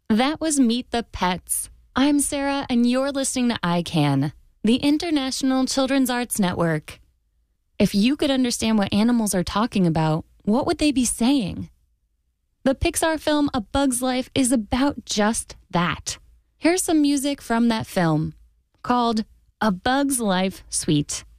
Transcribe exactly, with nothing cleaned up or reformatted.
That was Meet the Pets. I'm Sarah, and you're listening to I CAN, the International Children's Arts Network. If you could understand what animals are talking about, what would they be saying? The Pixar film A Bug's Life is about just that. Here's some music from that film called A Bug's Life Suite.